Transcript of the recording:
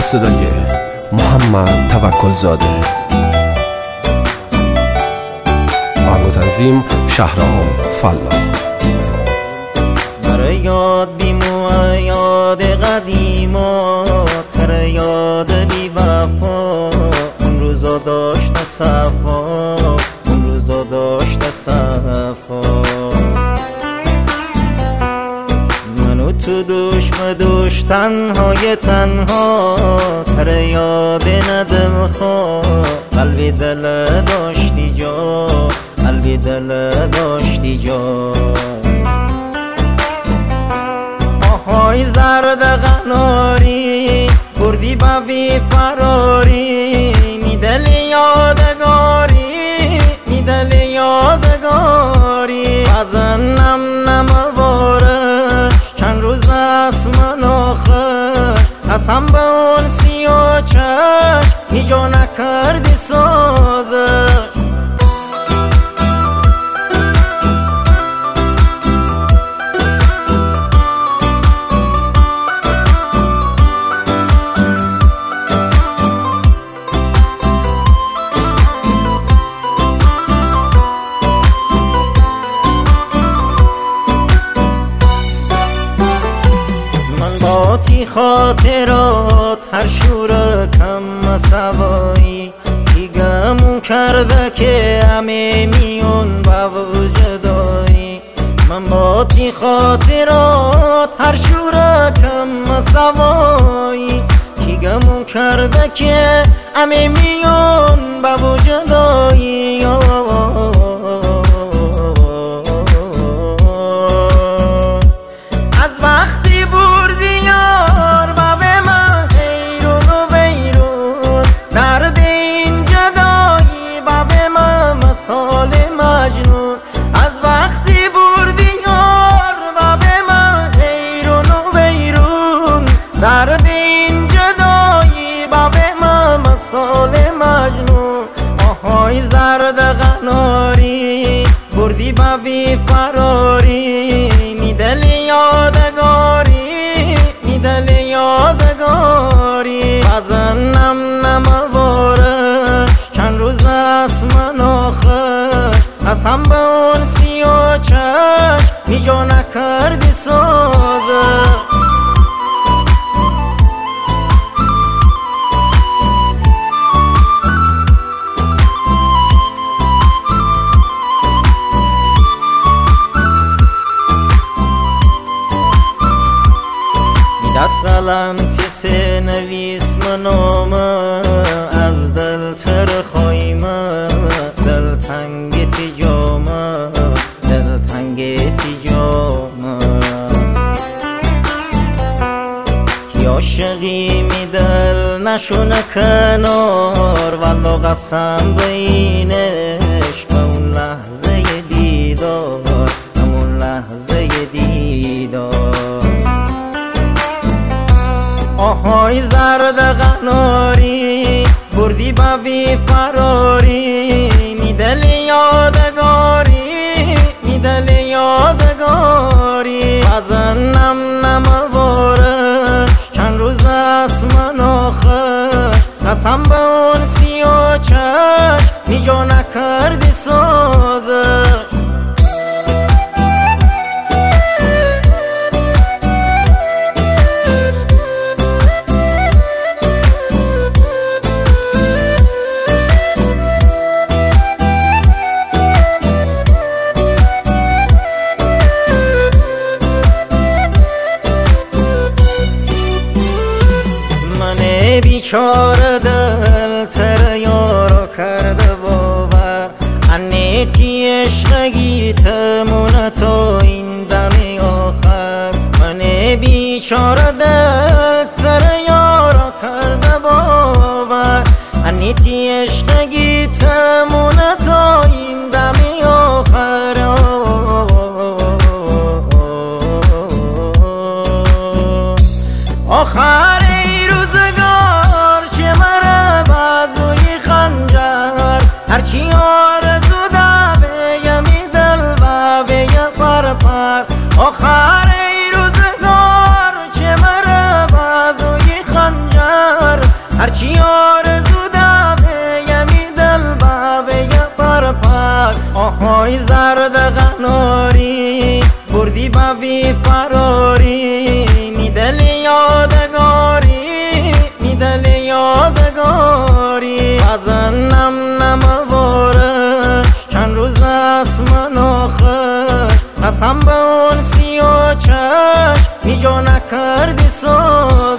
صدای محمد توکل زاده. آهنگ و تنظیم شهرام فلا. برای یاد بیمو یاد قدیمات، تر یاد بی وفا، اون روزا داشت صفا، اون روزا داشت صفا. منو تو دوش تنهای تنها، تر یاد ندل خواه، قلبی دل داشتی جا، قلبی دل داشتی جا. آهای زرد قناری بردی با بی فراری، میدل یادگاری، میدل یادگاری. ازن نم بارش چند روز است من آخر، قسم به اون 36 هیجا نکردی سازش. باتی خاطرات هر شورکم سوایی، کی گمون کرده که همه میون با وجدایی. من باتی خاطرات هر شورکم سوایی، کی گمون کرده که همه میون با وجدایی. از وقتی بردی یار با به من حیرون و ویرون، درد این جدایی با به من مثال مجنون. از وقتی بردی یار با به من حیرون و ویرون، درد این جدایی با به من مثال مجنون. آهای زرد قناری بردی با بی فراری، میدل یادگاری، میدل یادگاری. ازن نم بارش چند روز است من آخر، قسم به اون 36 هیجا نکردی سازه. دست قلم تیسه نویس منامه، از دل تر خایمه، دل تنگ تیجامه، دل تنگ تیجامه. تی عاشقی می دل نشونه کنار، ولو قسم به این عشق، اون لحظه دیدار، همون لحظه دیدار. آهای زرد قناری بردی با بی فراری، میدل یادگاری، میدل یادگاری. ازن نم بارش چند روز است من آخر، قسم به اون 36 هیجا نکردی سازش. بیچاره دل تر یارو کرده باور، انیتی عشقگی تمونه تا این دم آخر. من بیچاره دل تر یارو کرده باور، انیتی عشقگی تمونه تا این دم آخر. آخر هرچی آرزو داره یمی دل و به یه پر پر. آخر ای روزگار چه مره بازوی خنجر، آهای زرد غناری بردی با بی فراری میدل یادگاری میدل یادگاری بزنم نموارش چند روز است من آخر قسم به اون 30 چشم می جا نکردی سال